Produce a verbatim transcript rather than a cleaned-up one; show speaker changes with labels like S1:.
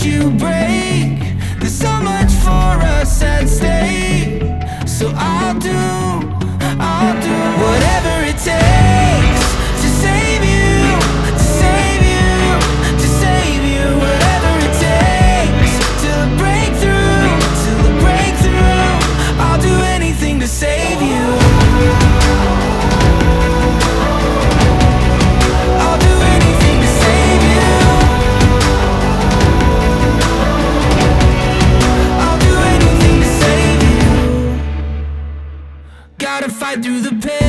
S1: let you break. There's so much for us at stake. So I'll do, I'll do whatever it takes to save you, to save you, to save you. Whatever it takes till the breakthrough, till the breakthrough. I'll do anything to save you. I'll do anything to save you. I'll do anything to save you. Gotta fight through the pain.